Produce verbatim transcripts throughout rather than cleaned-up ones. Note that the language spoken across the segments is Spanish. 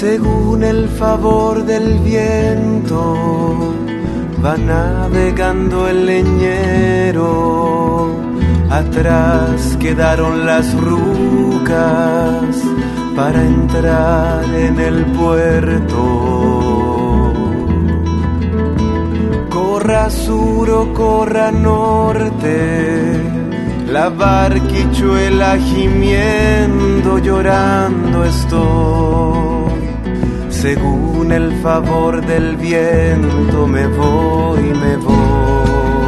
según el favor del viento, va navegando el leñero. Atrás quedaron las rucas para entrar en el puerto. Corra sur o corra norte, la barquichuela gimiendo, llorando estoy. Según el favor del viento me voy, me voy.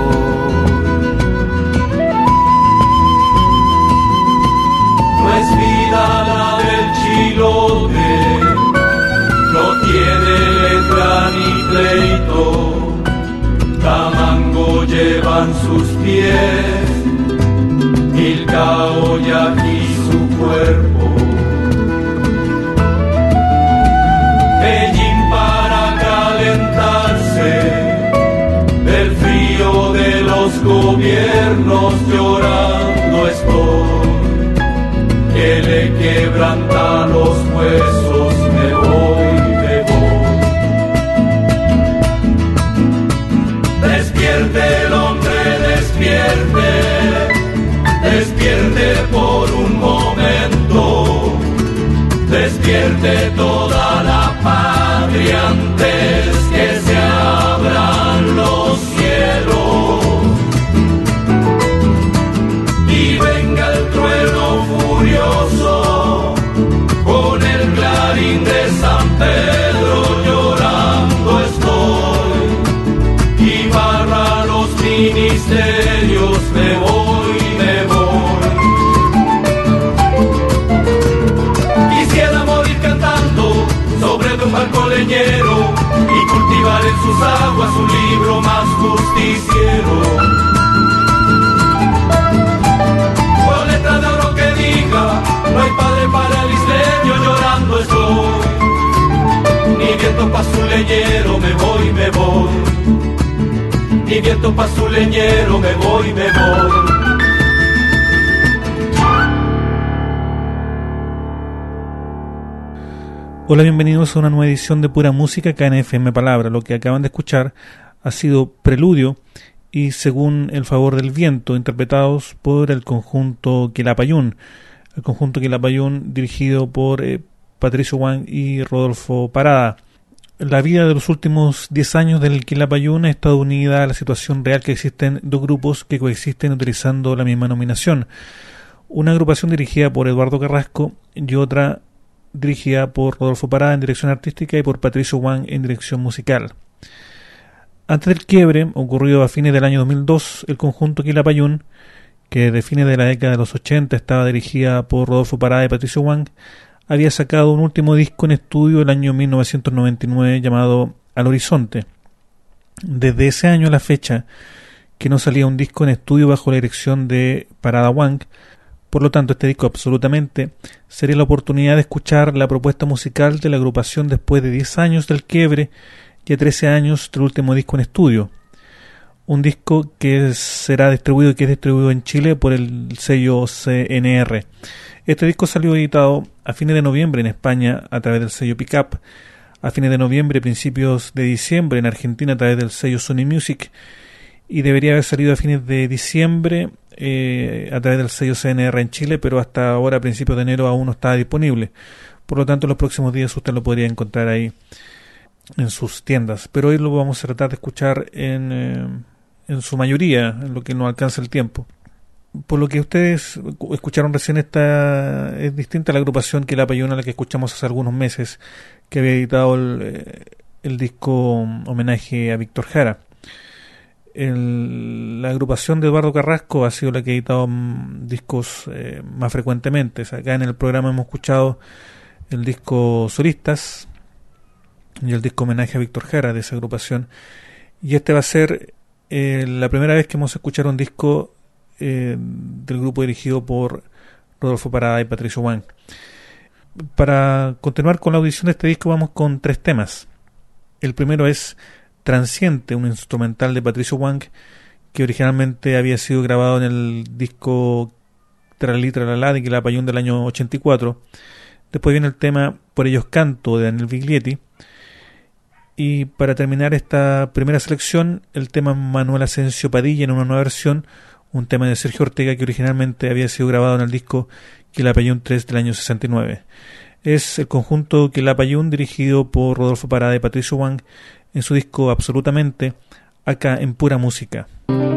No es vida la del chilote, no tiene letra ni pleito. Tamango llevan sus pies, Ilcao y aquí su cuerpo. Pellín para calentarse del frío de los gobiernos, llorando estoy, que le quebranta los huesos, me voy, me voy. Despierte el hombre, despierte, despierte por un momento, despierte toda la patria antes que se abran los cielos y venga el trueno furioso con el clarín de San Pedro, llorando estoy, y barra los ministerios, me voy, me voy. Quisiera morir cantando sobre de un barco leñero y cultivar en sus aguas un libro más justiciero, con letra de oro que diga: no hay padre para el isleño, llorando estoy. Ni viento pa' su leñero, me voy, me voy. Ni viento pa' su leñero, me voy, me voy. Hola, bienvenidos a una nueva edición de Pura Música acá en F M Palabra. Lo que acaban de escuchar ha sido Preludio y Según el favor del viento, interpretados por el conjunto Quilapayún. El conjunto Quilapayún dirigido por eh, Patricio Wang y Rodolfo Parada. La vida de los últimos diez años del Quilapayún ha estado unida a la situación real que existen dos grupos que coexisten utilizando la misma nominación. Una agrupación dirigida por Eduardo Carrasco y otra dirigida por Rodolfo Parada en dirección artística y por Patricio Wang en dirección musical. Antes del quiebre, ocurrido a fines del año dos mil dos, el conjunto Quilapayún, que de fines de la década de los ochenta estaba dirigida por Rodolfo Parada y Patricio Wang, había sacado un último disco en estudio el año mil novecientos noventa y nueve llamado Al Horizonte. Desde ese año a la fecha que no salía un disco en estudio bajo la dirección de Parada Wang. Por lo tanto, este disco absolutamente sería la oportunidad de escuchar la propuesta musical de la agrupación después de diez años del quiebre y a trece años del último disco en estudio. Un disco que será distribuido y que es distribuido en Chile por el sello C N R. Este disco salió editado a fines de noviembre en España a través del sello Pickup, a fines de noviembre, principios de diciembre en Argentina a través del sello Sony Music, y debería haber salido a fines de diciembre eh, a través del sello C N R en Chile, pero hasta ahora, a principios de enero, aún no está disponible. Por lo tanto, en los próximos días usted lo podría encontrar ahí en sus tiendas. Pero hoy lo vamos a tratar de escuchar en, eh, en su mayoría, en lo que nos alcanza el tiempo. Por lo que ustedes escucharon recién, esta es distinta a la agrupación Quilapayún a la que escuchamos hace algunos meses, que había editado el, el disco homenaje a Víctor Jara. El, la agrupación de Eduardo Carrasco ha sido la que ha editado um, discos eh, más frecuentemente. O sea, acá en el programa hemos escuchado el disco Solistas y el disco homenaje a Víctor Jara de esa agrupación. Y este va a ser eh, la primera vez que vamos a escuchar un disco eh, del grupo dirigido por Rodolfo Parada y Patricio Wang. Para continuar con la audición de este disco vamos con tres temas. El primero es Transiente, un instrumental de Patricio Wang que originalmente había sido grabado en el disco Tralí Tralala de Quilapayún del año ochenta y cuatro. Después viene el tema Por ellos canto de Daniel Biglietti. Y para terminar esta primera selección, el tema Manuel Asensio Padilla en una nueva versión, un tema de Sergio Ortega que originalmente había sido grabado en el disco Quilapayún tres del año sesenta y nueve. Es el conjunto Quilapayún dirigido por Rodolfo Parada y Patricio Wang en su disco Absolutamente, acá en Pura Música.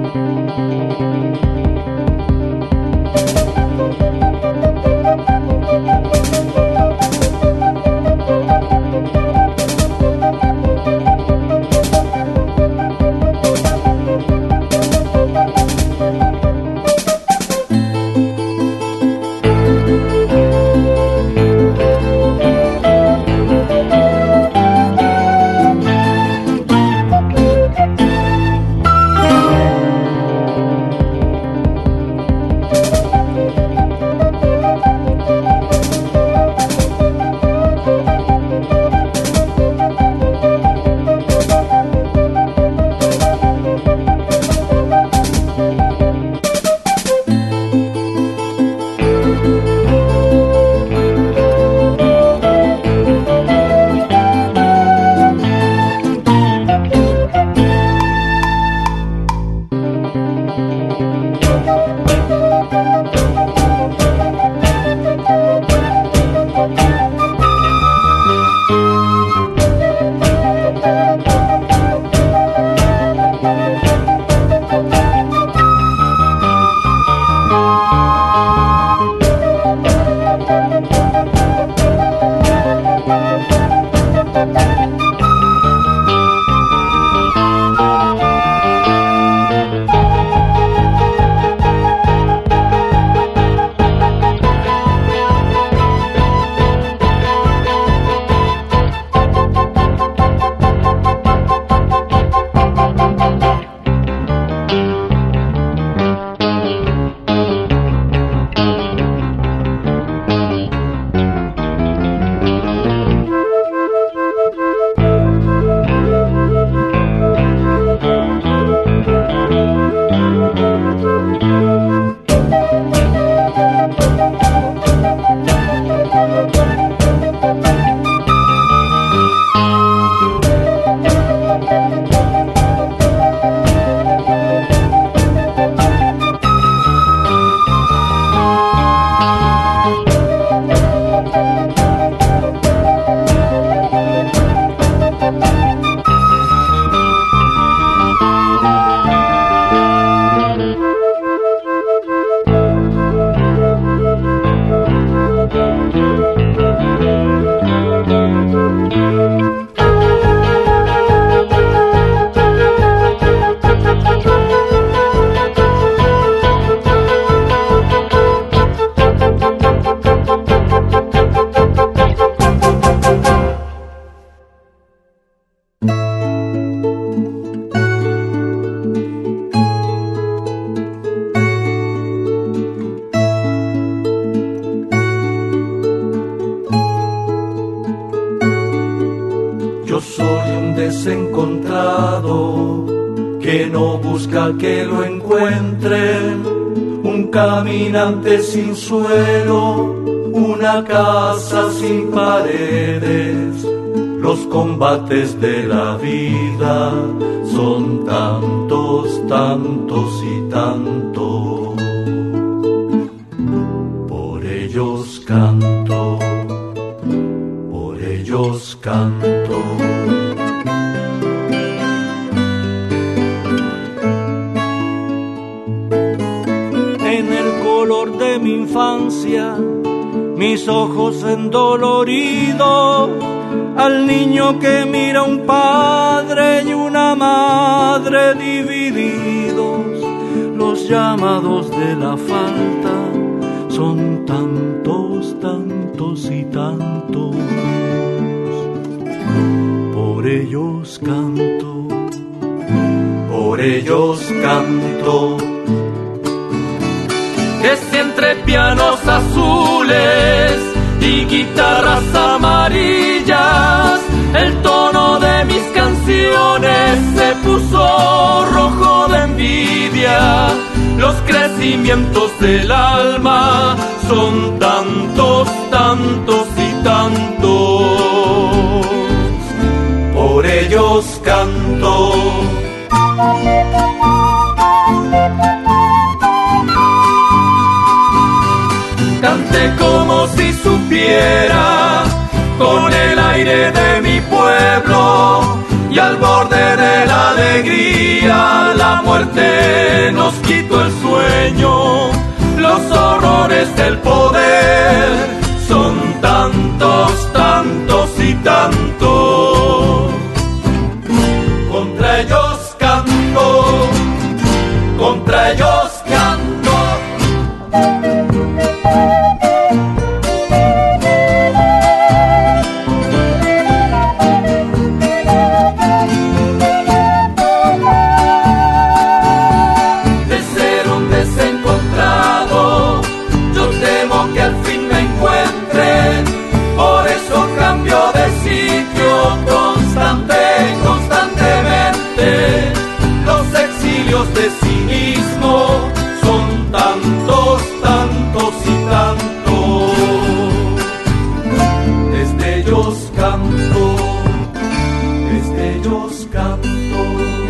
desencontrado que no busca que lo encuentren, un caminante sin suelo, una casa sin paredes. Los combates de la vida son tantos, tantos y tantos. Por ellos canto, por ellos canto. En el color de mi infancia, mis ojos endoloridos, al niño que mira un padre y una madre divididos. Los llamados de la falta son tantos, tantos y tantos. Por ellos canto, por ellos canto. Que si entre pianos azules y guitarras amarillas el tono de mis canciones se puso rojo de envidia. Los crecimientos del alma son tantos, tantos y Canté como si supiera, con el aire de mi pueblo, y al borde de la alegría, la muerte nos quitó el sueño. Los horrores del poder son tantos, tantos y tantos. Contra ellos canto, contra ellos canto. De cinismo son tantos, tantos y tantos. Desde ellos canto, desde ellos canto.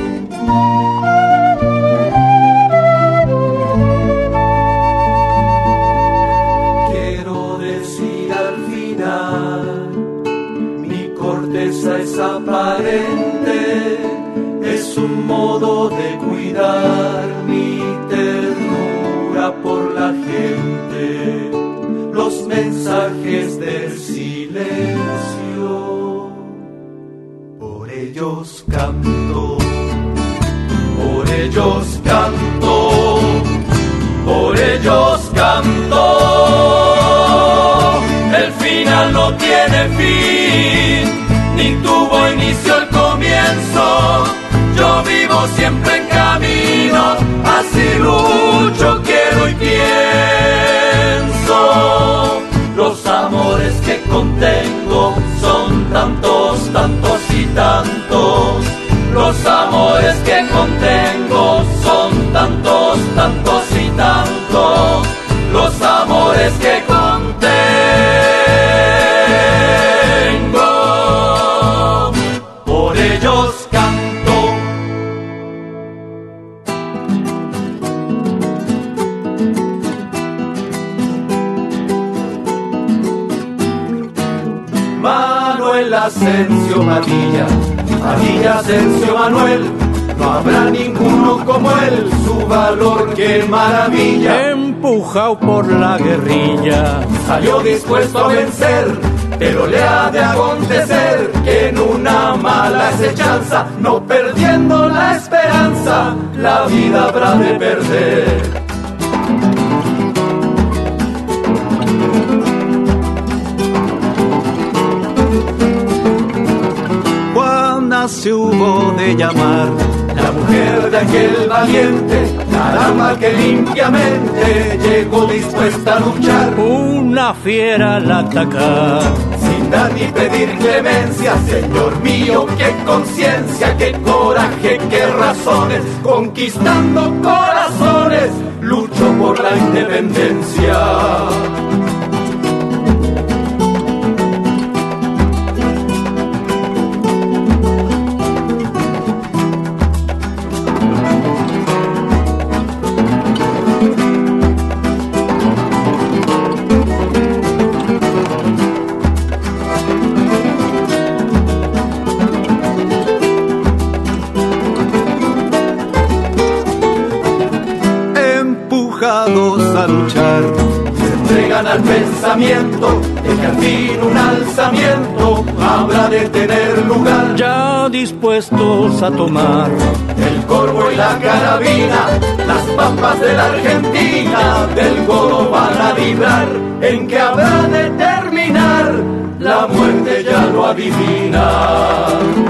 Quiero decir al final, mi corteza es aparente, es un modo de cuidar mi ternura por la gente, los mensajes del silencio. Por ellos canto, por ellos canto, por ellos canto. El final no tiene fin, ni tuvo inicio el comienzo. Yo vivo siempre en camino, así lucho, quiero y pienso. Los amores que contengo son tantos, tantos y tantos. Los amores que contengo son tantos, tantos y tantos. Los amores que contengo. Por ellos canto. Manuel Asensio Madilla, Madilla Asensio Manuel, no habrá ninguno como él, su valor qué maravilla. Empujado por la guerrilla, salió dispuesto a vencer, pero le ha de acontecer que en una mala acechanza, no perdiendo la esperanza, la vida habrá de perder. se hubo de llamar la mujer de aquel valiente, la dama que limpiamente llegó dispuesta a luchar. Una fiera al atacar, sin dar ni pedir clemencia, Señor mío, qué conciencia, qué coraje, qué razones, conquistando corazones, luchó por la independencia. a luchar, se entregan al pensamiento de que al fin un alzamiento habrá de tener lugar. Ya dispuestos a tomar el corvo y la carabina, las pampas de la Argentina, del Goro van a librar, en que habrá de terminar, la muerte ya lo adivina.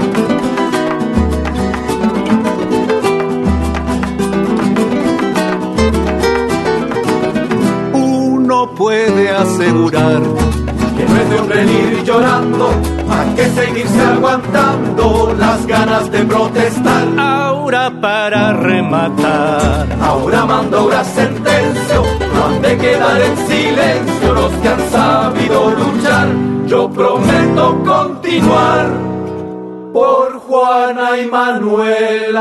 puede asegurar que no es de hombre ir llorando, a que seguirse aguantando las ganas de protestar. Ahora para rematar, ahora mando ahora sentencio, no han de quedar en silencio los que han sabido luchar. Yo prometo continuar por Juana y Manuel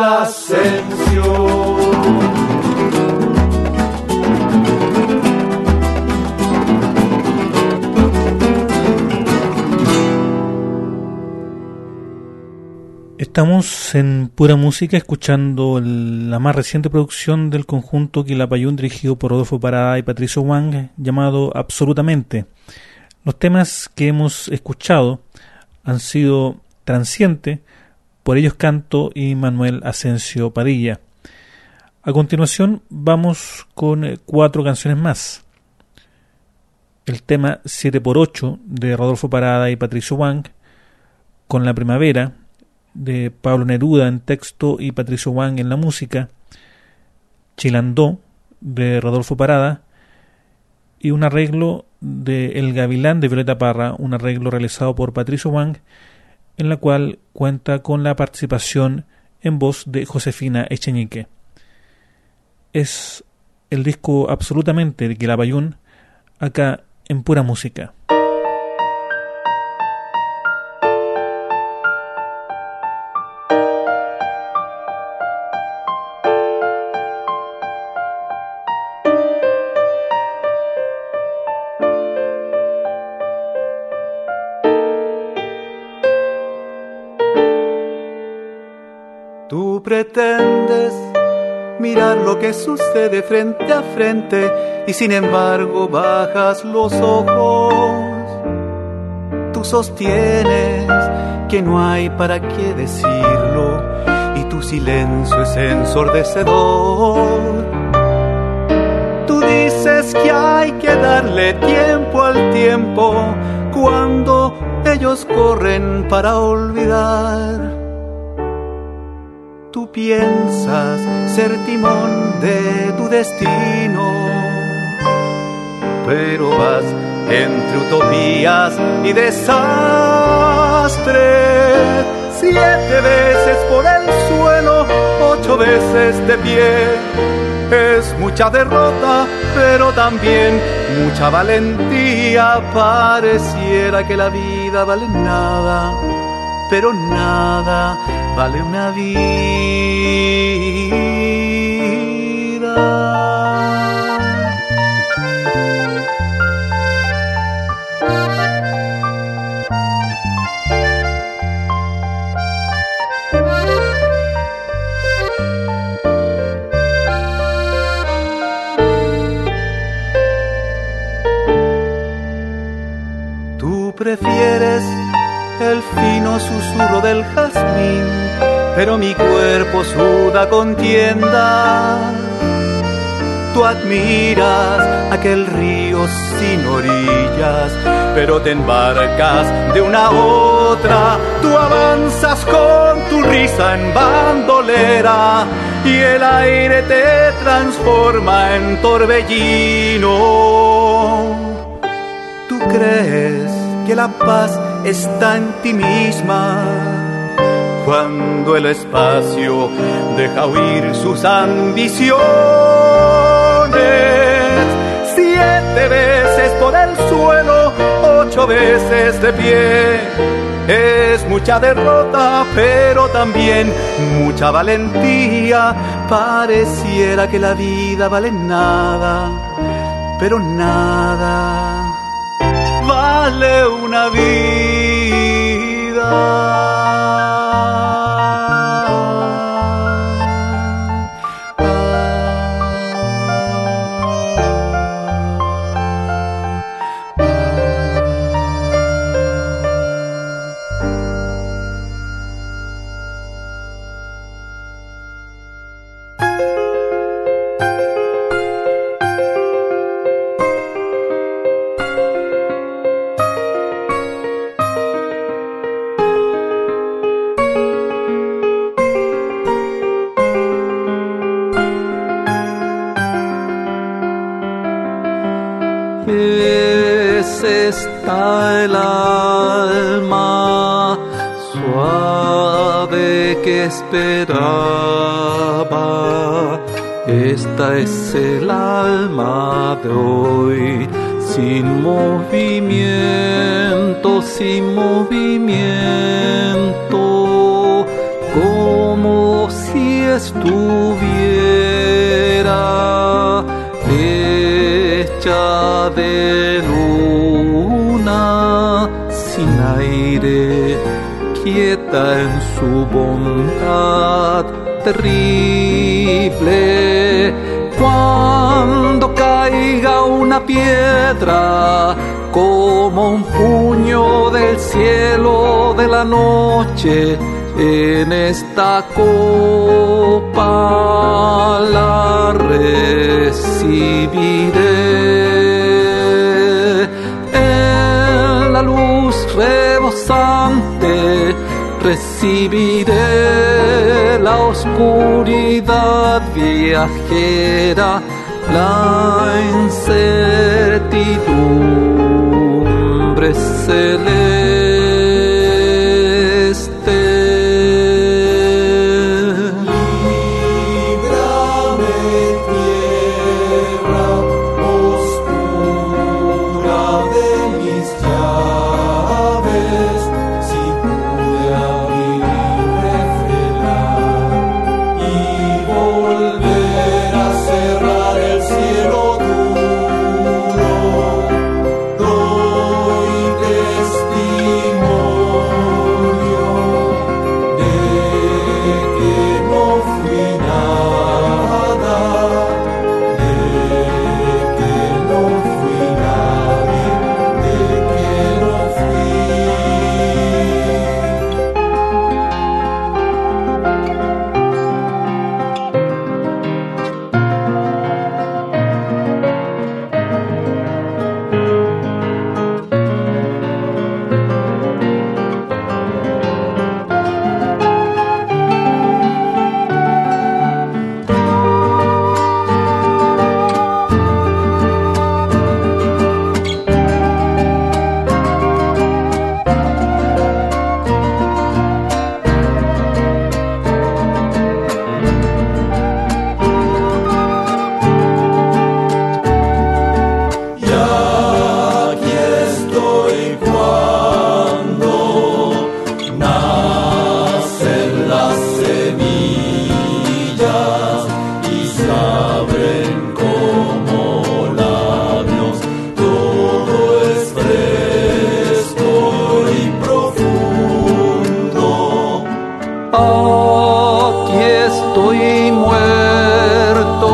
Asensio. Estamos en Pura Música escuchando el, la más reciente producción del conjunto Quilapayún dirigido por Rodolfo Parada y Patricio Wang, llamado Absolutamente. Los temas que hemos escuchado han sido Transiente, Por ellos canto y Manuel Asensio Padilla. A continuación vamos con cuatro canciones más. El tema siete por ocho de Rodolfo Parada y Patricio Wang, Con la Primavera de Pablo Neruda en texto y Patricio Wang en la música, Chilandó de Rodolfo Parada y un arreglo de El Gavilán de Violeta Parra, un arreglo realizado por Patricio Wang, en la cual cuenta con la participación en voz de Josefina Echeñique. Es el disco Absolutamente de Quilapayún, acá en Pura Música. Tú pretendes mirar lo que sucede frente a frente y sin embargo bajas los ojos. Tú sostienes que no hay para qué decirlo y tu silencio es ensordecedor. Tú dices que hay que darle tiempo al tiempo cuando ellos corren para olvidar. Tú piensas ser timón de tu destino, pero vas entre utopías y desastres. Siete veces por el suelo, ocho veces de pie. Es mucha derrota, pero también mucha valentía. Pareciera que la vida vale nada, pero nada vale una vida. Tú prefieres el fino susurro del jazmín, pero mi cuerpo suda contienda. Tú admiras aquel río sin orillas, pero te embarcas de una a otra. Tú avanzas con tu risa en bandolera y el aire te transforma en torbellino. Tú crees que la paz está en ti misma cuando el espacio deja huir sus ambiciones. Siete veces por el suelo, ocho veces de pie. Es mucha derrota, pero también mucha valentía. Pareciera que la vida vale nada, pero nada vale una vida. Está el alma suave que esperaba. Esta es el alma de hoy, sin movimiento, sin movimiento, como si estuviera hecha de luna, sin aire, quieta en su bondad terrible. Cuando caiga una piedra como un puño del cielo de la noche, en esta copa la recibiré. En la luz rebosante recibiré la oscuridad viajera, la incertidumbre celeste. Líbrame, tierra oscura, de mis llaves, si pude abrir y refrenar y volver a cerrar el cielo duro. Doy testimonio de que no fui nada, de que no fui nadie, de que no fui. Y aquí estoy cuando nacen las semillas y se abren como labios. Todo es fresco y profundo. Aquí estoy muerto,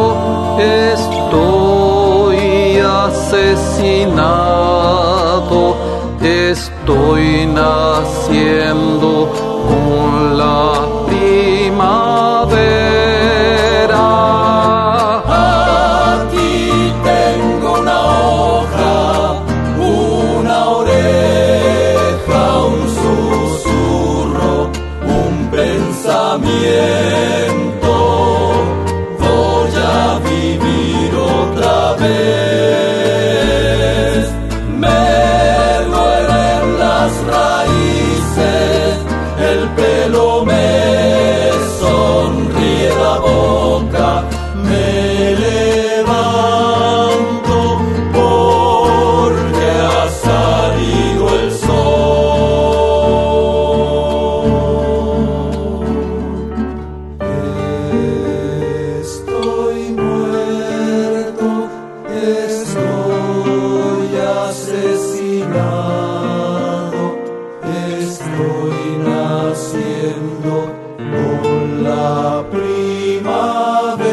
estoy asesinado, estoy naciendo con la primavera. Aquí tengo una hoja, una oreja, un susurro, un pensamiento. Voy a vivir otra vez. Me duelen las raíces, el pelo me sonríe la boca. Me levanto porque ha salido el sol. Estoy muerto, estoy asesinado, estoy naciendo con la primavera.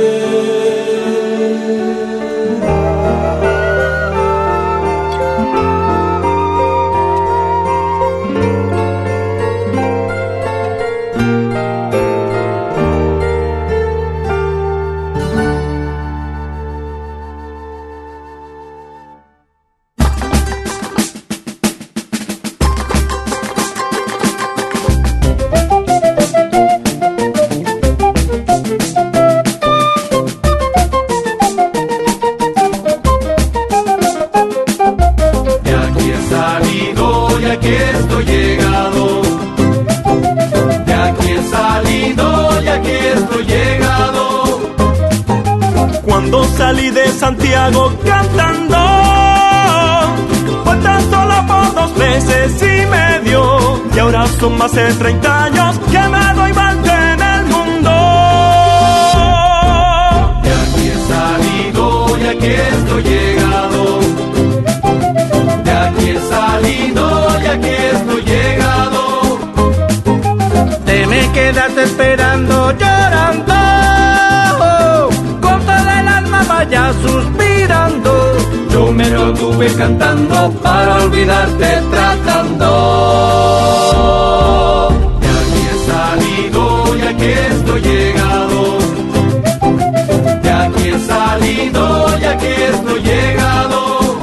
De aquí he salido y aquí estoy llegado. De aquí he salido y aquí estoy llegado. Cuando salí de Santiago cantando, fue tan solo por dos meses y medio, y ahora son más de treinta años que me doy vuelta en el mundo. De aquí he salido y aquí estoy llegado. De aquí he salido y aquí estoy llegado. pero tuve cantando para olvidarte tratando. De aquí he salido y aquí estoy llegado. De aquí he salido y aquí estoy llegado.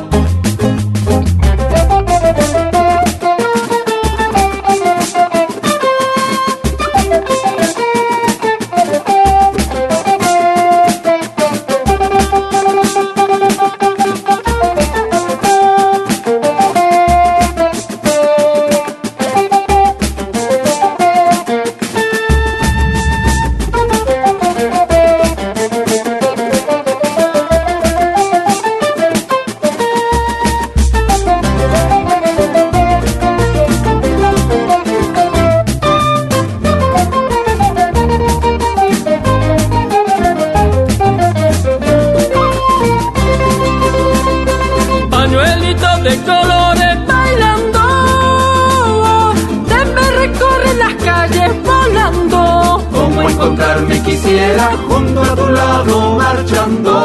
Encontrarme quisiera junto a tu lado marchando.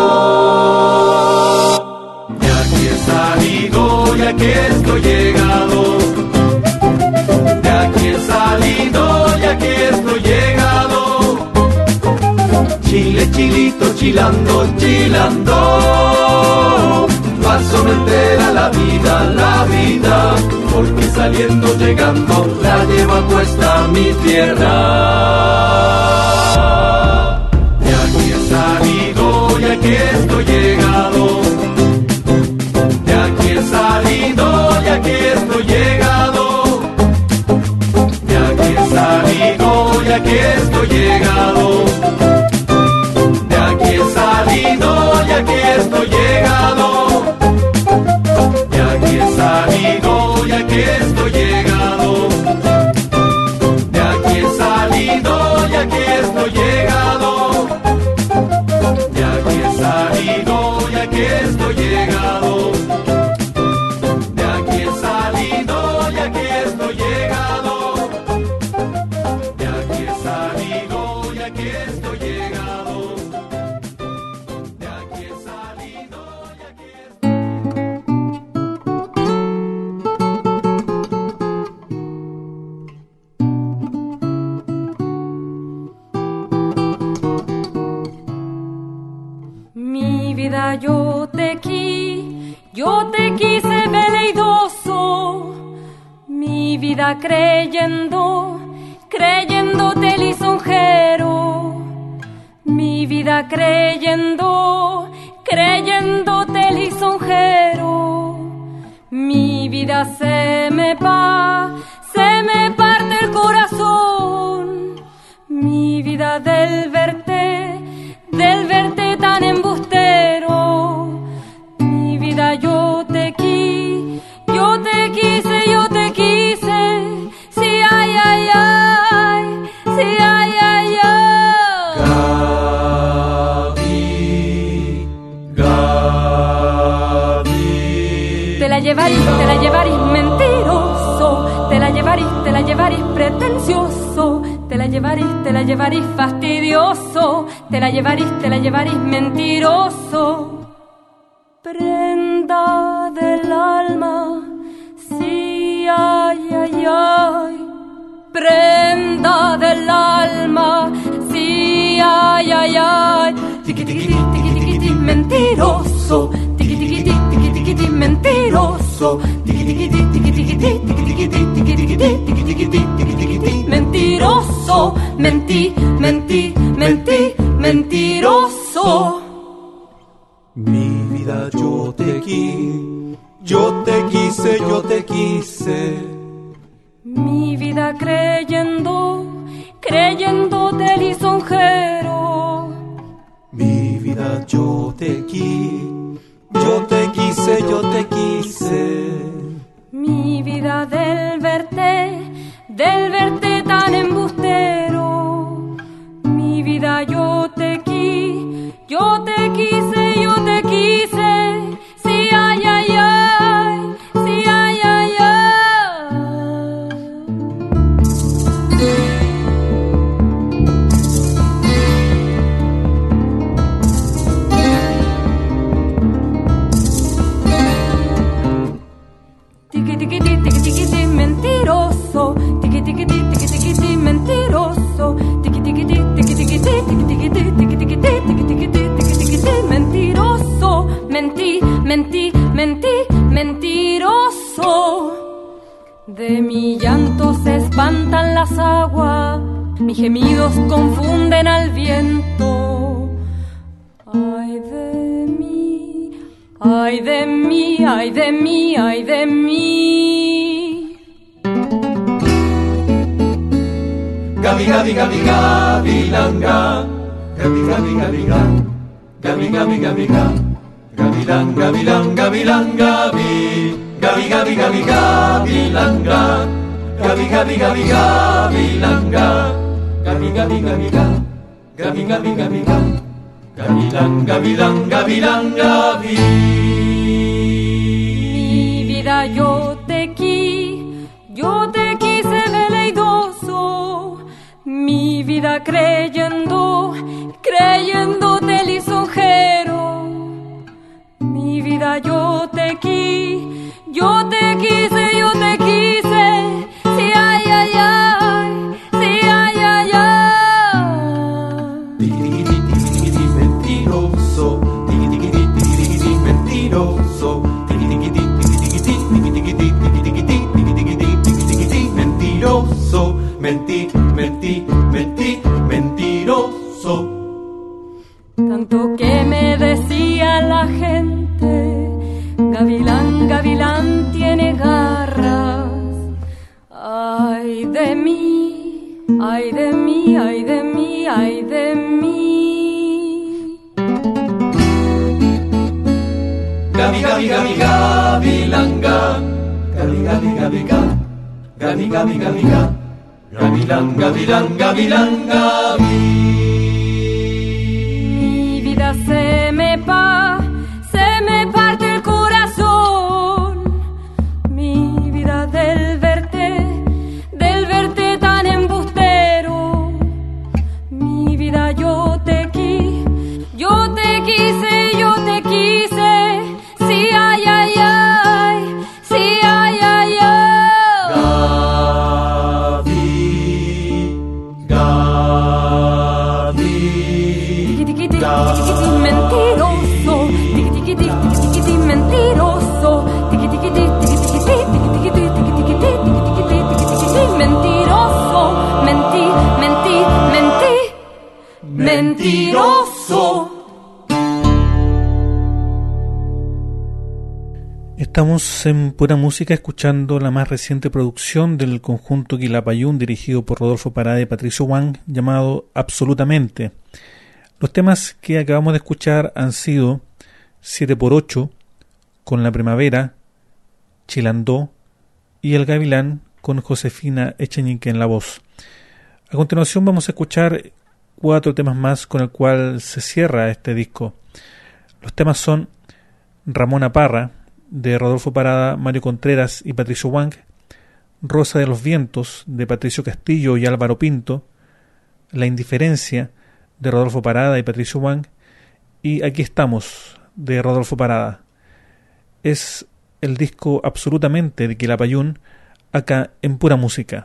De aquí he salido y aquí estoy llegado. De aquí he salido y aquí estoy llegado. Chile, chilito, chilando, chilando. Paso me entera la vida, la vida, porque saliendo, llegando, la llevo a cuesta mi tierra. De aquí he salido y aquí estoy llegado. De aquí he salido y aquí estoy llegado. De aquí he salido y aquí estoy llegado. De aquí he salido y aquí estoy llegado. De aquí he salido y aquí estoy llegado. De aquí he salido y aquí estoy llegado. De aquí he salido y aquí estoy llegado. De aquí he salido y aquí estoy llegado. De aquí he salido y aquí estoy llegado. De aquí he salido y aquí estoy Mi vida yo te qui, yo te quise veleidoso. Mi vida creyendo, creyéndote lisonjero. Mi vida creyendo, creyéndote lisonjero. Mi vida se me va, se me parte el corazón. Mi vida del verte, del verte tan embustero. Mi vida yo te qui, yo te quise, yo te quise. Sí, ay, ay, ay, sí, ay, ay, ay. Gaby, Gaby. Te la llevarís, te la llevarís mentiroso. Te la llevarís, te la llevarís pretencioso. Te la llevarís, te la llevarís fastidioso. Te la llevarís, te la llevarís mentiroso. Prenda del alma, sí, ay, ay, ay. Prenda del alma, sí, ay, ay, ay. Tiqui, tiqui, tiqui, tiqui, tiqui, mentiroso. Tiqui, tiqui, tiqui, tiqui, tiqui, mentiroso. Tiqui, tiqui, tiqui, tiqui, tiqui, tiqui, tiqui, tiqui, tiqui, tiqui, tiqui, tiqui, tiqui, tiqui, mentiroso. Mentí, mentí, mentí, mentiroso. Mi vida yo te qui, yo te quise, yo te quise. Mi vida creyendo, creyéndote lisonjero. Mi vida yo te qui, yo te quise, yo te quise. Mi vida del verte, del verte tan embustero. Mi vida yo te qui, yo te quise, yo te quise. Sí, ay, ay, ay, sí, ay, ay, ay. mentí, mentí, mentiroso. De mi llanto se espantan las aguas, mis gemidos confunden al viento. Ay de mí, ay de mí, ay de mí, ay de mí. Gabi, gabi, gabi, gavilanga. Gabi, gabi, gabi, gabi. Gabi, gabi, gabi, gabi. Gavilán, gavilán, gavilán, gabi. Gabi, gabi, gabi, gavilanga. Gabi, gabi, gabi, gavilanga. Gabi, gabi, gabi, gabi. Gabi, gabi, gabi, gabi. Gavilán, gavilán, gavilán, gabi. Mi vida yo te quise, yo te quise veleidoso. Mi vida creyendo, creyéndote lisonjero. Mi vida yo te quise, yo te quise, yo te quise. Sí, ay, ay, ay, sí, ay, ay, ay. Tiki, tiki, tiki, tiki, mentiroso. Tiki, tiki, tiki, tiki, tiki, mentiroso. Tiki, tiki, tiki, tiki, tiki, tiki, tiki, tiki, tiki, tiki, tiki, tiki, tiki, tiki, mentiroso. Mentí, mentí, mentí, mentiroso. Tanto que me decía la gente, gavilán, gavilán tiene garras. Ay de mí, ay de mí, ay de mí, ay de mí. Gabi, gabi, gabi, gavilanga. Gabi, gabi, gabi, gabi. Gabi, gabi, gabi, gabi. Gavilán, gavilán, gavilán, gabi. Mi vida se me pa, se me parte el corazón. Mi vida del verte, del verte tan embustero. Mi vida yo te quise, yo te quise, yo te quise. Sí, ay, ay, ay, sí, ay, ay, ay. Mentiroso, tiki tiki tiki tiki tiki mentiroso, tiki tiki tiki tiki tiki tiki tiki tiki tiki tiki tiki mentiroso, mentí, mentí, mentí, mentiroso. Estamos en Pura Música escuchando la más reciente producción del conjunto Quilapayún dirigido por Rodolfo Parada y Patricio Wang, llamado Absolutamente. Los temas que acabamos de escuchar han sido siete por ocho con La Primavera, Chilandó y El Gavilán con Josefina Echeñique en la voz. A continuación vamos a escuchar cuatro temas más con el cual se cierra este disco. Los temas son Ramona Parra, de Rodolfo Parada, Mario Contreras y Patricio Wang, Rosa de los Vientos, de Patricio Castillo y Álvaro Pinto, La Indiferencia, de Rodolfo Parada y Patricio Wang, y Aquí estamos, de Rodolfo Parada. Es el disco Absolutamente de Quilapayún, acá en Pura Música.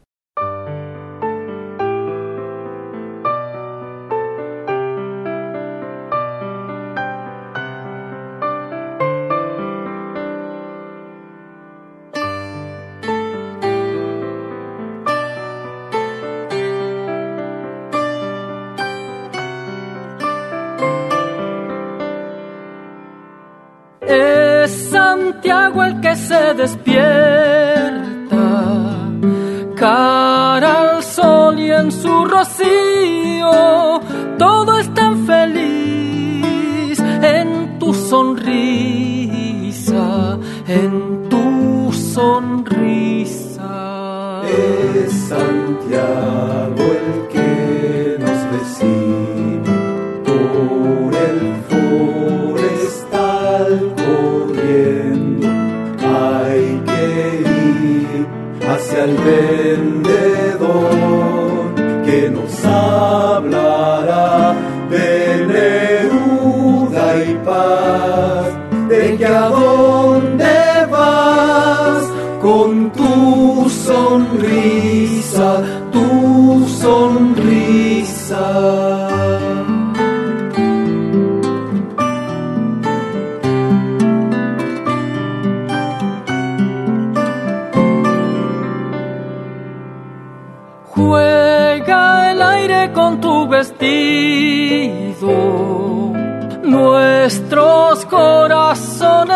Santiago el que se despierta, cara al sol y en su rocío, todo es tan feliz en tu sonrisa, en tu sonrisa. Es Santiago el que nos recibe por el forestal corriendo. Hay que ir hacia el vendedor que nos hablará de Neruda y paz, de que a dónde vas con tu sonrisa, tu sonrisa.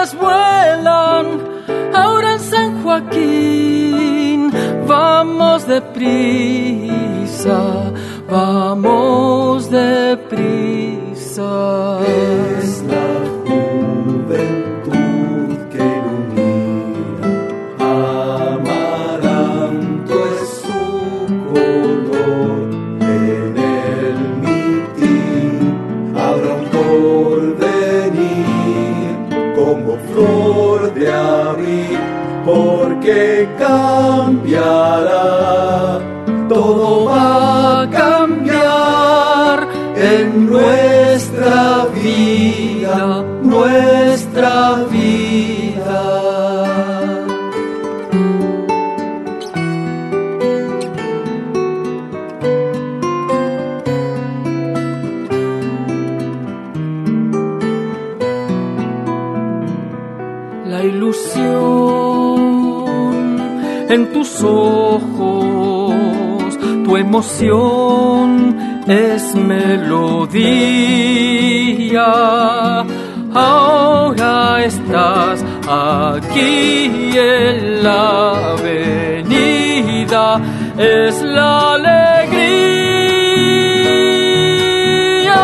palomas vuelan ahora en San Joaquín. Vamos deprisa, vamos deprisa. Es la juventud que ilumina, amaranto es su color. En el mitin habrá un porvenir como flor de abril, porque cambiará, todo va a cambiar en nuestra vida, nuestra vida. La ilusión en tus ojos, tu emoción es melodía. Ahora estás aquí en la avenida, es la alegría.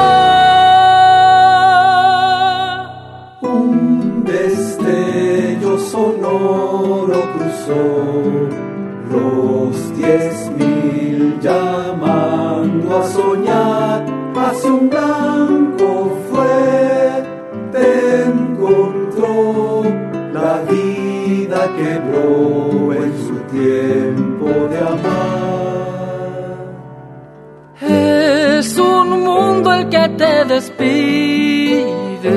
Un destello sonoro cruzó los diez mil llamando a soñar hacia un blanco fue, te encontró, la vida quebró en su tiempo de amar. Es un mundo el que te despide,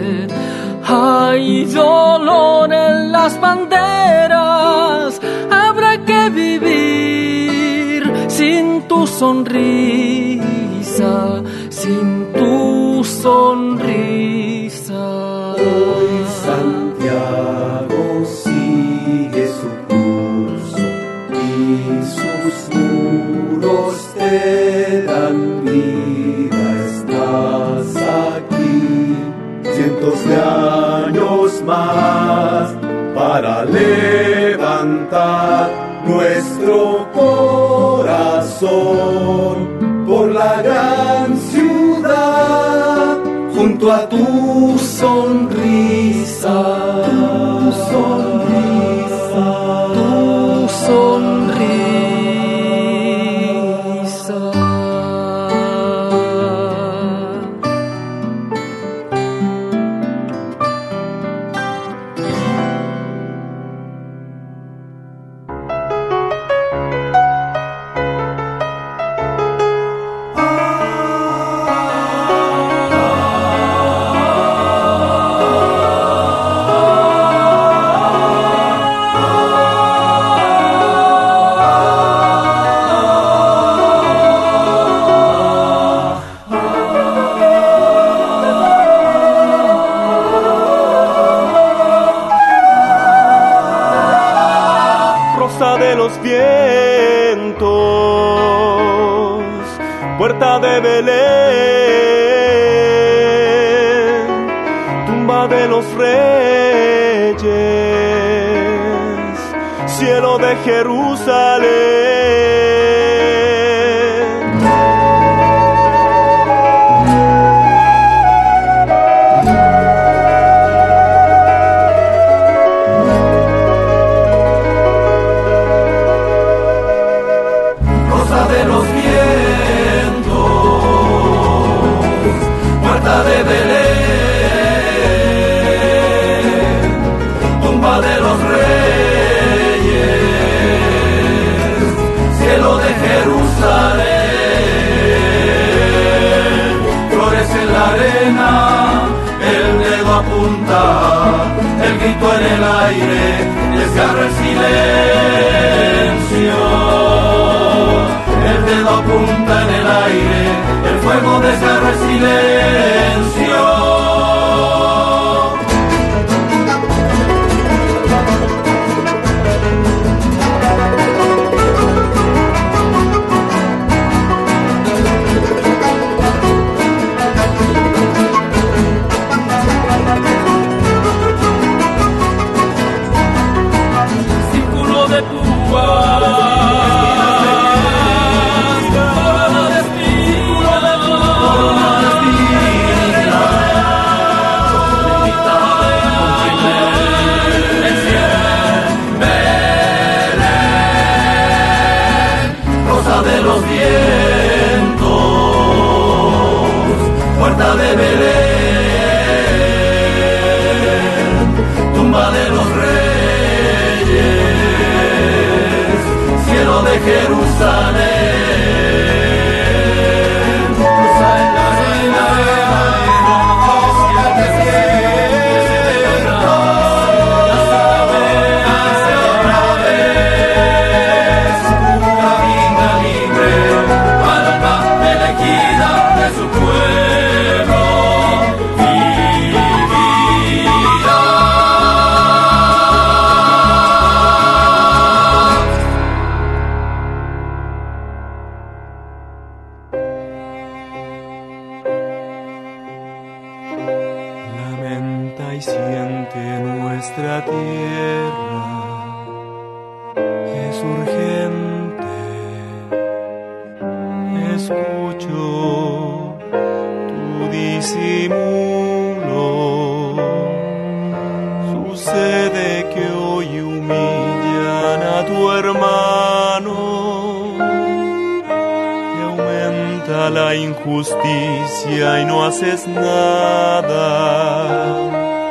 hay dolor en las banderas, habrá que vivir sin tu sonrisa, sin tu sonrisa. Hoy Santiago sigue su curso y sus muros te dan vida. Estás aquí cientos de años más para levantar nuestro corazón por la gran ciudad, junto a tu sonrisa, tu sonrisa, tu sonrisa. Puerta de Belén, tumba de los reyes, cielo de Jerusalén. Rosa de los de Belén, tumba de los reyes, cielo de Jerusalén, flores en la arena, el dedo apunta, el grito en el aire, desgarra el silencio, el dedo apunta en el aire, el fuego desgarra el silencio. Justicia y no haces nada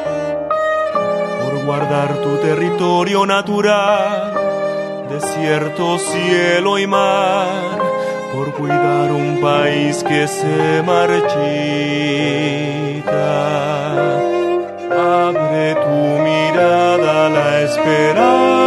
por guardar tu territorio natural, desierto, cielo y mar, por cuidar un país que se marchita. Abre tu mirada a la esperanza.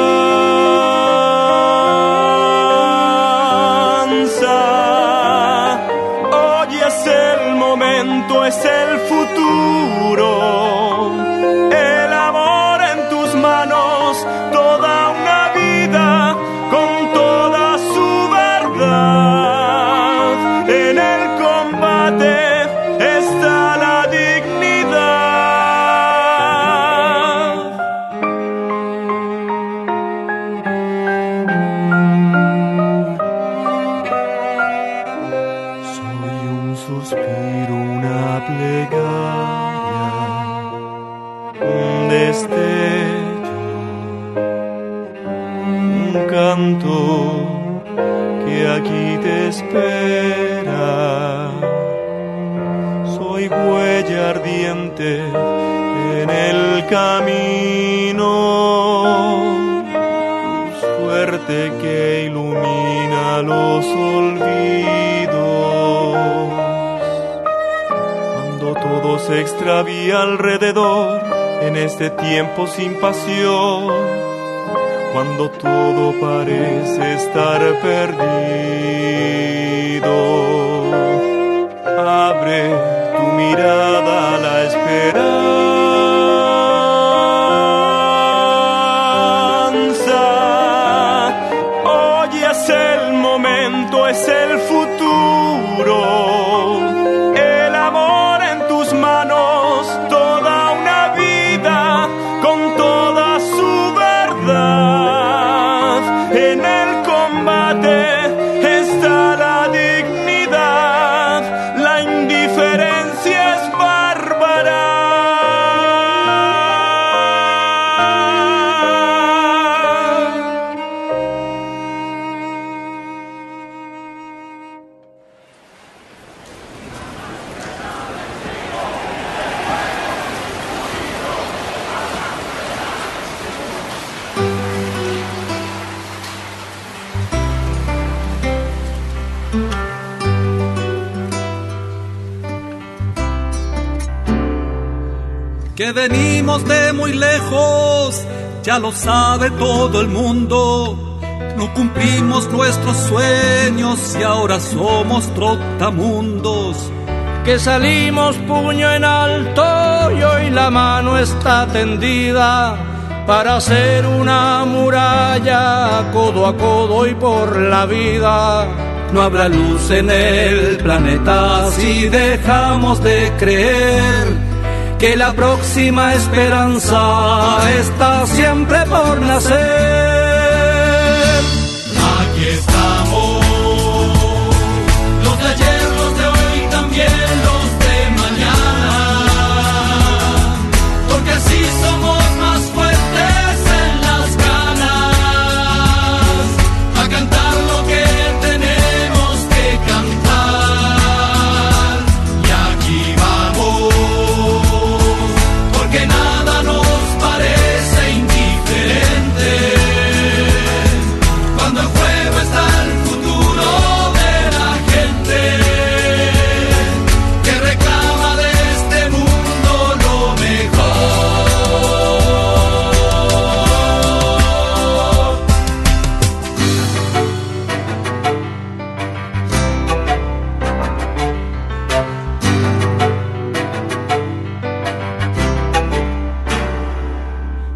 Es el futuro, el amor en tus manos, toda una vida con toda su verdad. En el combate está la dignidad. Soy un suspiro, plegaria, un destello, un canto que aquí te espera. Soy huella ardiente en el camino, luz fuerte que ilumina los olvidos. Todo se extravía alrededor en este tiempo sin pasión, cuando todo parece estar perdido. Abre tu mirada a la esperanza. Hoy es el momento, es el futuro. Manos, toda una vida con toda su verdad. En el combate está la dignidad, la indiferencia es bárbara. Que venimos de muy lejos, ya lo sabe todo el mundo. No cumplimos nuestros sueños y ahora somos trotamundos. Que salimos puño en alto y hoy la mano está tendida para hacer una muralla codo a codo y por la vida. No habrá luz en el planeta si dejamos de creer que la próxima esperanza está siempre por nacer. Aquí estamos, los de ayer, los de hoy, también los de mañana, porque así somos más fuertes en las ganas, a cantar lo que tenemos que cantar. Y aquí vamos, que nada nos parece indiferente.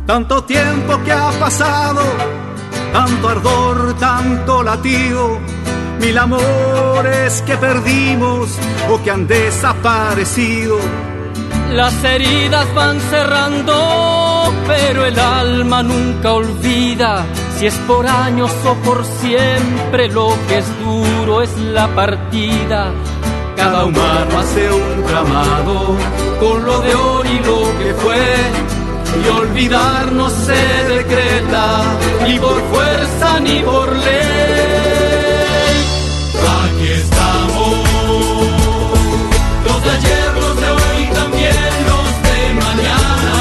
Tanto tiempo que ha pasado, tanto ardor, tanto latido, mil amores que perdimos o que han desaparecido. Las heridas van cerrando, pero el alma nunca olvida. Si es por años o por siempre, lo que es duro es la partida. Cada humano hace un tramado con lo de hoy y lo que fue, y olvidar no se decreta, ni por fuerza ni por ley. Aquí estamos, los de ayer, los de hoy, también los de mañana,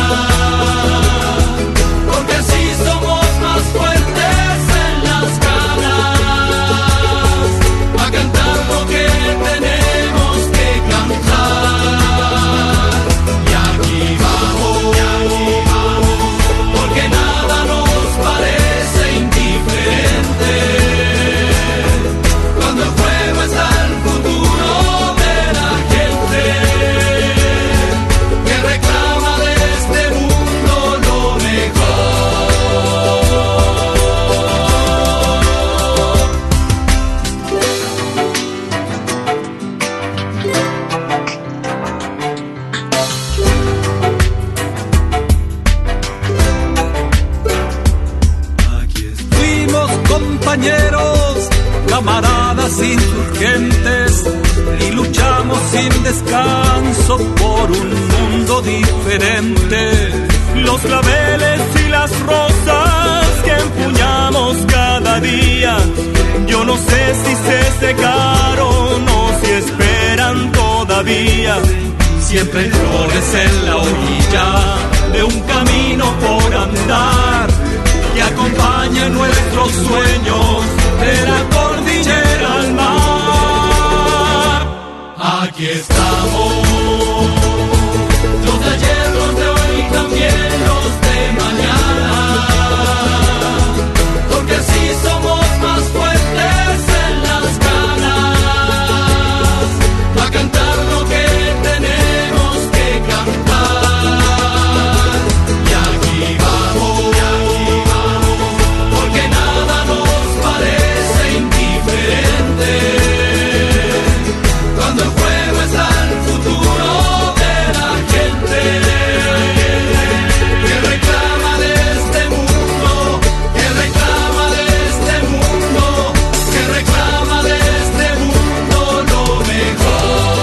porque así somos más fuertes en las ganas, a cantar lo que tenemos que cantar. Y aquí vamos, y aquí vamos, porque nada nos parece indiferente. Cuando el fuego está el futuro de la gente que reclama de este mundo lo Fuimos compañeros, camaradas insurgentes, y luchamos sin descanso por un mundo diferente. Los claveles y las rosas que empuñamos cada día, yo no sé si se secaron o si esperan todavía. siempre hay flores en la orilla de un camino por andar que acompaña nuestros sueños de la cordillera al mar. Aquí estamos, los de ayer, los de hoy, también los de mañana, porque así somos más fuertes en las ganas, a cantar lo que tenemos que cantar. Y aquí vamos, y aquí vamos, porque nada nos parece indiferente. Cuando el fuego está el futuro de la gente que reclama de este mundo, que reclama de este mundo, que reclama de este mundo lo mejor.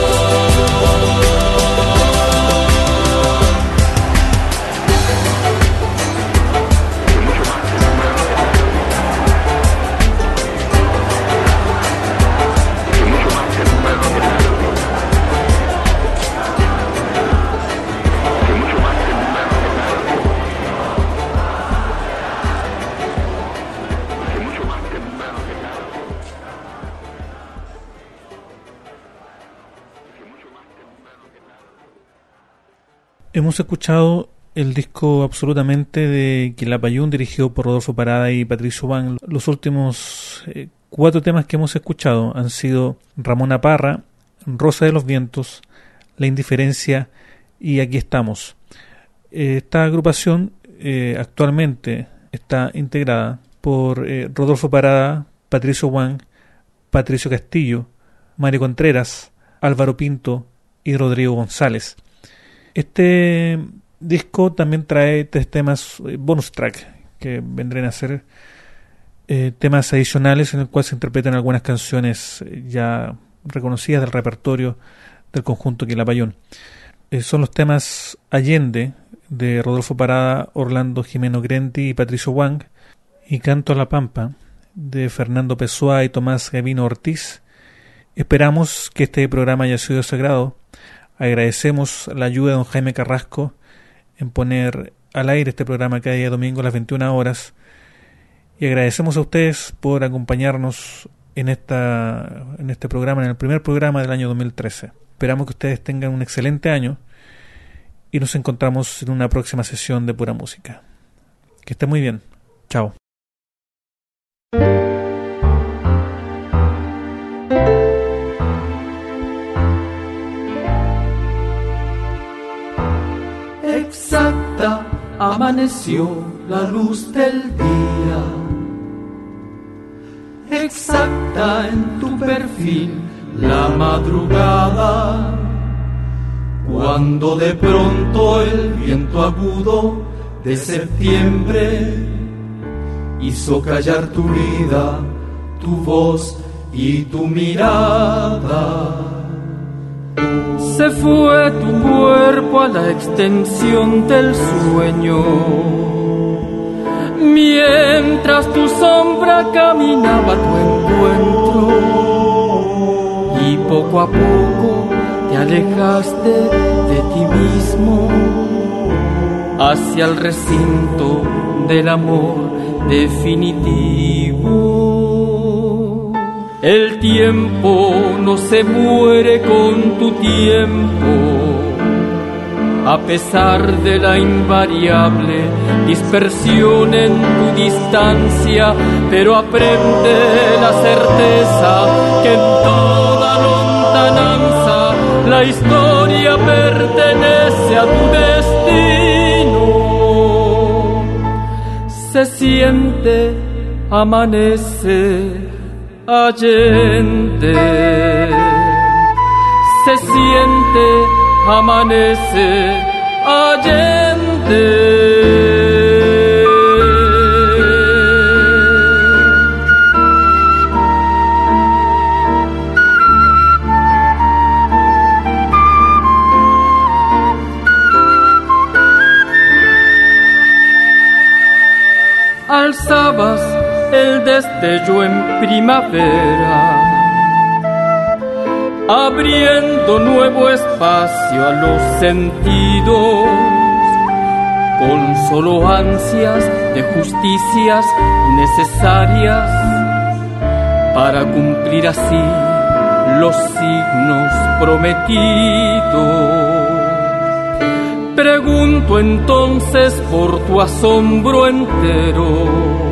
Hemos escuchado el disco Absolutamente de Quilapayún, dirigido por Rodolfo Parada y Patricio Wang. Los últimos eh, cuatro temas que hemos escuchado han sido Ramona Parra, Rosa de los Vientos, La Indiferencia y Aquí Estamos. Eh, esta agrupación eh, actualmente está integrada por eh, Rodolfo Parada, Patricio Wang, Patricio Castillo, Mario Contreras, Álvaro Pinto y Rodrigo González. Este disco también trae tres temas eh, bonus track que vendrán a ser eh, temas adicionales en el cual se interpretan algunas canciones eh, ya reconocidas del repertorio del conjunto Quilapayún. Eh, son los temas Allende de Rodolfo Parada, Orlando Jimeno Grenti y Patricio Wang, y Canto a la Pampa de Fernando Pessoa y Tomás Gavino Ortiz. Esperamos que este programa haya sido de su agrado. Agradecemos la ayuda de don Jaime Carrasco en poner al aire este programa cada día domingo a las veintiuna horas, y agradecemos a ustedes por acompañarnos en esta en este programa, en el primer programa del año dos mil trece. Esperamos que ustedes tengan un excelente año y nos encontramos en una próxima sesión de Pura Música. Que estén muy bien. Chao. Exacta, amaneció la luz del día, exacta en tu perfil la madrugada, cuando de pronto el viento agudo de septiembre hizo callar tu vida, tu voz y tu mirada. Se fue tu cuerpo a la extensión del sueño, mientras tu sombra caminaba a tu encuentro, y poco a poco te alejaste de ti mismo hacia el recinto del amor definitivo. El tiempo no se muere con tu tiempo, a pesar de la invariable dispersión en tu distancia, pero aprende la certeza que en toda lontananza la historia pertenece a tu destino. Se siente, amanece, allende. Se siente, amanece, allende. Alzabas el destello en primavera, abriendo nuevo espacio a los sentidos, con solo ansias de justicias necesarias para cumplir así los signos prometidos. Pregunto entonces por tu asombro entero,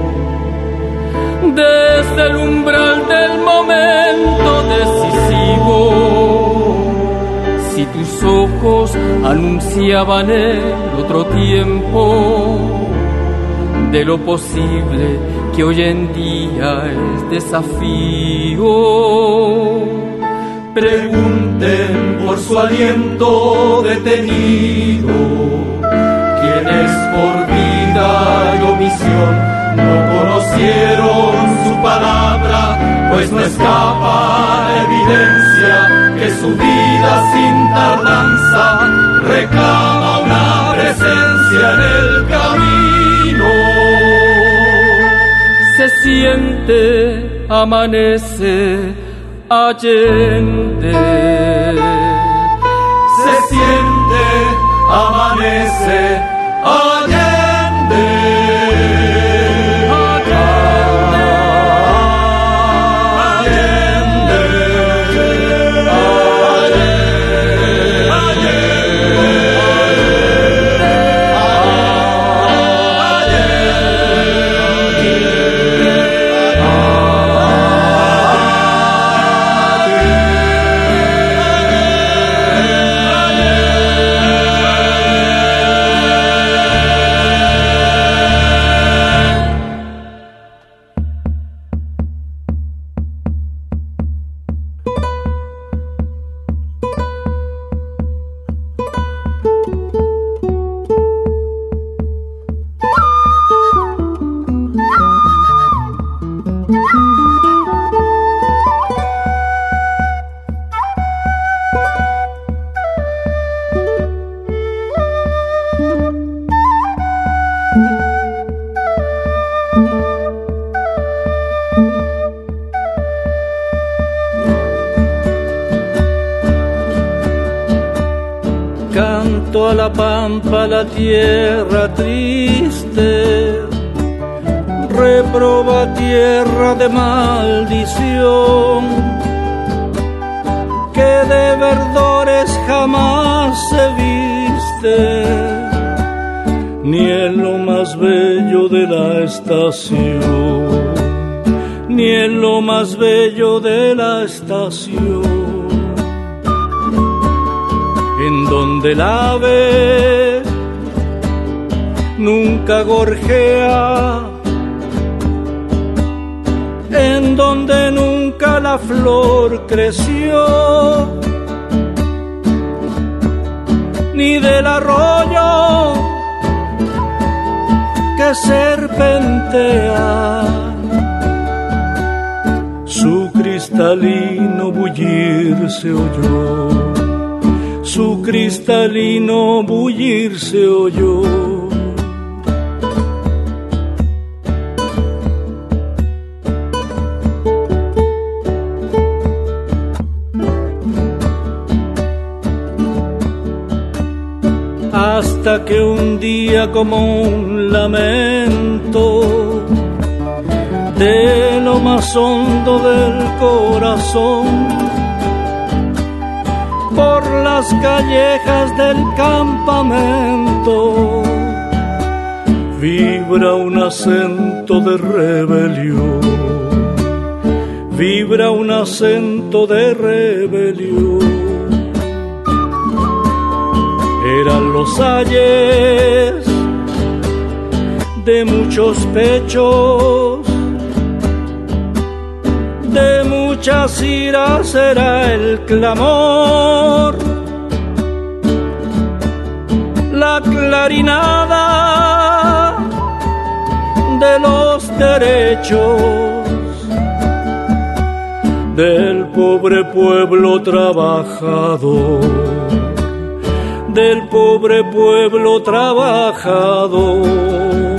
desde el umbral del momento decisivo, si tus ojos anunciaban el otro tiempo de lo posible que hoy en día es desafío. Pregunten por su aliento detenido, quienes por vida y omisión no conocieron su palabra, pues no escapa la evidencia que su vida sin tardanza reclama una presencia en el camino. Se siente, amanece, allende. Se siente, amanece, allende. Canto a la pampa, la tierra triste, reproba tierra de maldición, que de verdores jamás se viste, ni en lo más bello de la estación, ni en lo más bello de la estación, en donde el ave nunca gorjea, en donde nunca la flor creció, ni del arroyo que serpentea, su cristalino bullir se oyó, su cristalino bullir se oyó. Hasta que un día, como un lamento de lo más hondo del corazón, por las callejas del campamento vibra un acento de rebelión, vibra un acento de rebelión. Eran los ayes de muchos pechos, de muchas iras era el clamor, la clarinada de los derechos del pobre pueblo trabajador, del pobre pueblo trabajador.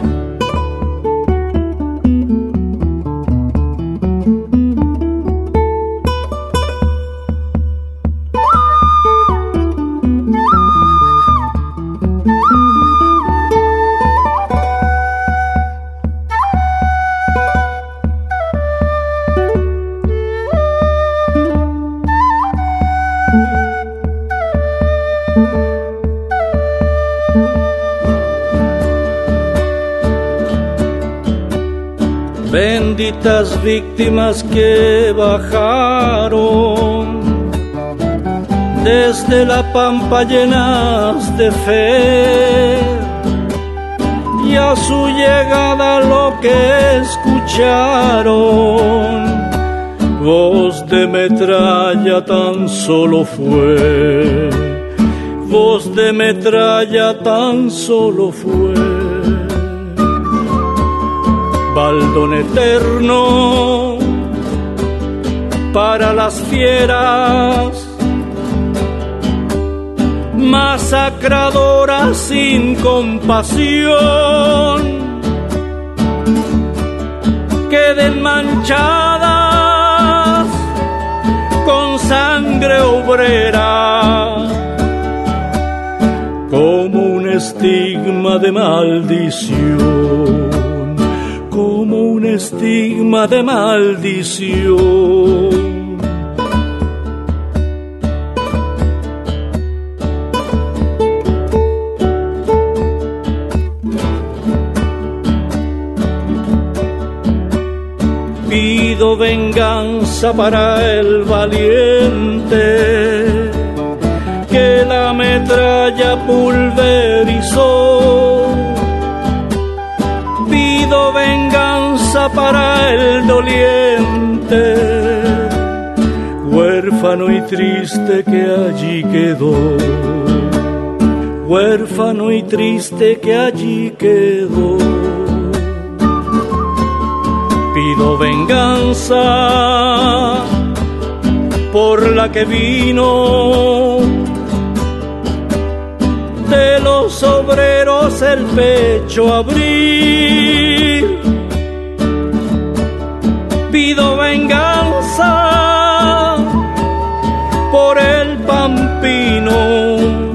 Benditas víctimas que bajaron desde la pampa llenas de fe, y a su llegada lo que escucharon, voz de metralla tan solo fue, voz de metralla tan solo fue. Baldón eterno para las fieras, masacradoras sin compasión, queden manchadas con sangre obrera, como un estigma de maldición, como un estigma de maldición. Pido venganza para el valiente que la metralla pulverizó. Pido venganza para el doliente, huérfano y triste que allí quedó, huérfano y triste que allí quedó. Pido venganza por la que vino de los obreros el pecho abrir. Pido venganza por el pampino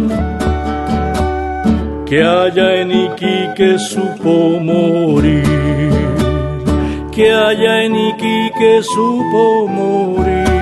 que allá en Iquique supo morir, que allá en Iquique supo morir.